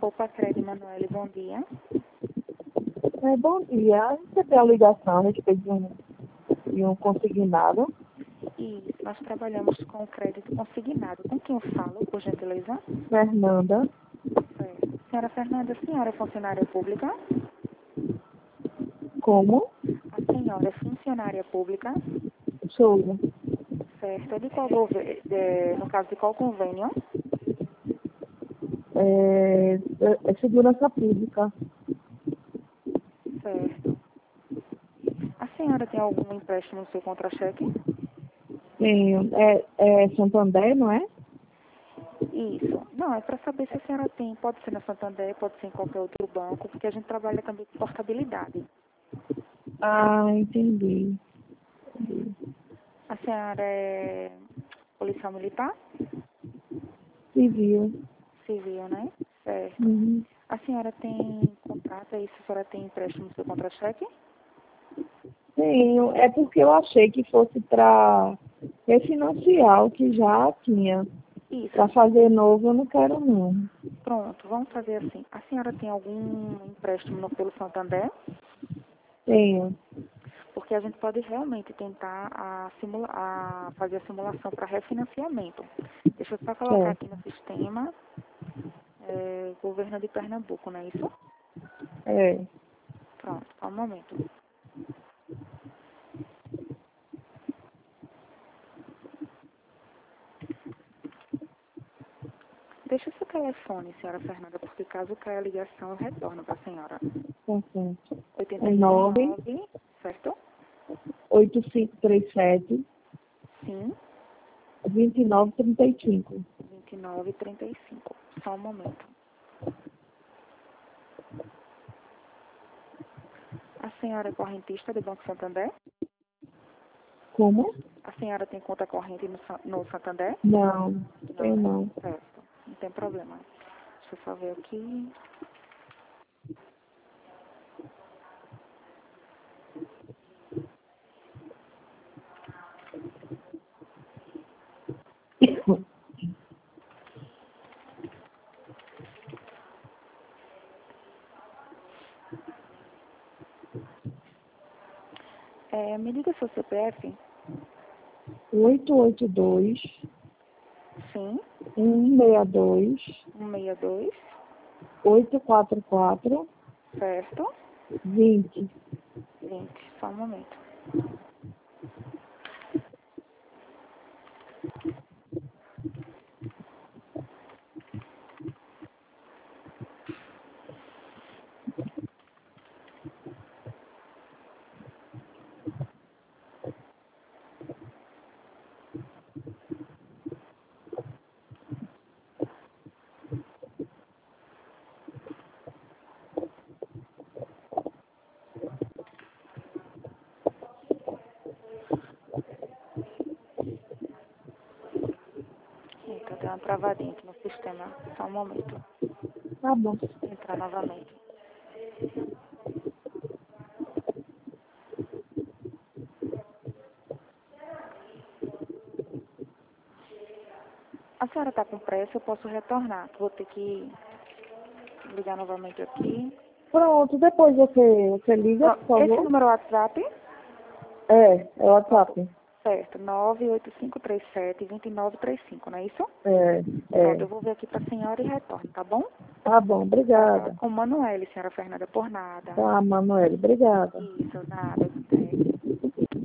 Copa Cred Manoel, bom dia. Bom dia. Recebi a ligação a respeito de um consignado. Isso, nós trabalhamos com crédito consignado. Com quem eu falo, por gentileza? Fernanda. Certo. Senhora Fernanda, a senhora é funcionária pública? Como? A senhora é funcionária pública? Souza. Certo. É de qual no caso de qual convênio? É segurança pública. Certo. A senhora tem algum empréstimo no seu contra-cheque? Tenho. É Santander, não é? Isso. Não, é para saber se a senhora tem. Pode ser na Santander, pode ser em qualquer outro banco, porque a gente trabalha também com portabilidade. Ah, entendi. A senhora é policial militar? Civil. Civil, né? Certo. Uhum. A senhora tem contrato, é isso? A senhora tem empréstimo no seu contra-cheque? Tenho. É porque eu achei que fosse para refinanciar o que já tinha. Isso. Para fazer novo, eu não quero, não. Pronto, vamos fazer assim. A senhora tem algum empréstimo pelo Santander? Tenho. Porque a gente pode realmente tentar fazer a simulação para refinanciamento. Deixa eu só colocar aqui Certo. no sistema, governo de Pernambuco, não é isso? É. Pronto, só um momento. Deixa o seu telefone, senhora Fernanda, porque caso caia a ligação, eu retorno para a senhora. Perfeito. 819, certo? 8537 Sim, 2935. 2935. Só um momento. A senhora é correntista do Banco Santander? Como? A senhora tem conta corrente no Santander? Não, tenho Né? não. Certo, não tem problema. Deixa eu só ver aqui. Me diga seu CPF? 882 Sim, 162 162, 844 certo? 20. 20, só um momento. Eita, deu uma travadinha aqui no sistema. Só um momento. Tá bom. Entrar novamente. A senhora está com pressa, eu posso retornar. Vou ter que ligar novamente aqui. Pronto, depois você liga, por Esse favor. número WhatsApp? É o WhatsApp. Certo, 98537-2935, não é isso? É. Pronto, eu vou ver aqui para a senhora e retorno, tá bom? Tá bom, Vai falar obrigada. com o Manoel, senhora Fernanda, por nada. Tá, Manoel, obrigada. Isso, nada.